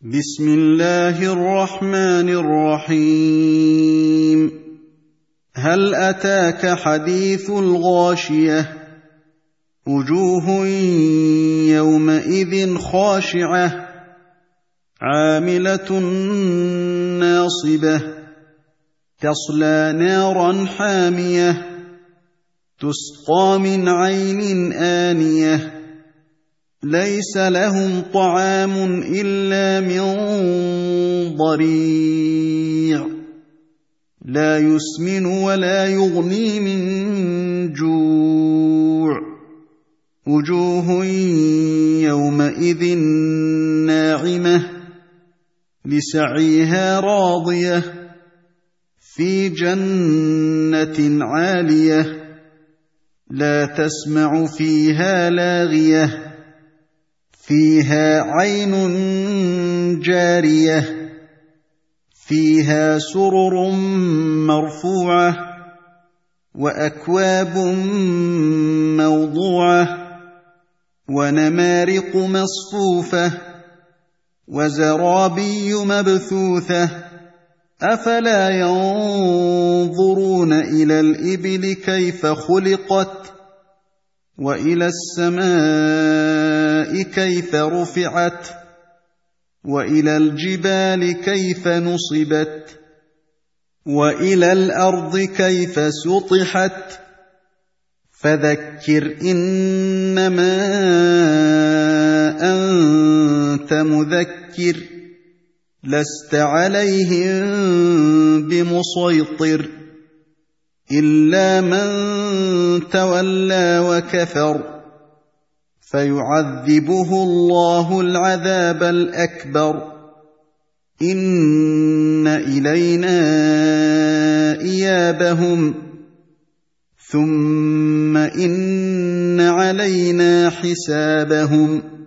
بسم الله الرحمن الرحيم هل أتاك حديث الغاشية وجوه يومئذ خاشعة عاملة ناصبة تصلى نارا حامية تسقى من عين آنية ليس لهم طعام إلا من ضريع لا يسمن ولا يغني من جوع وجوه يومئذ ناعمة لسعيها راضية في جنة عالية لا تسمع فيها لاغية فيها عين جارية فيها سرر مرفوعة وأكواب موضوعة ونمارق مصفوفة وزرابي مبثوثة أفلا ينظرون إلى الإبل كيف خلقت وإلى السماء كيف رفعت وإلى الجبال كيف نصبت وإلى الأرض كيف سطحت فذكر إنما أنت مذكر لست عليهم بمسيطر إلا من تولى وكفر فيعذبه الله العذاب الأكبر إن إلينا إيابهم ثم إن علينا حسابهم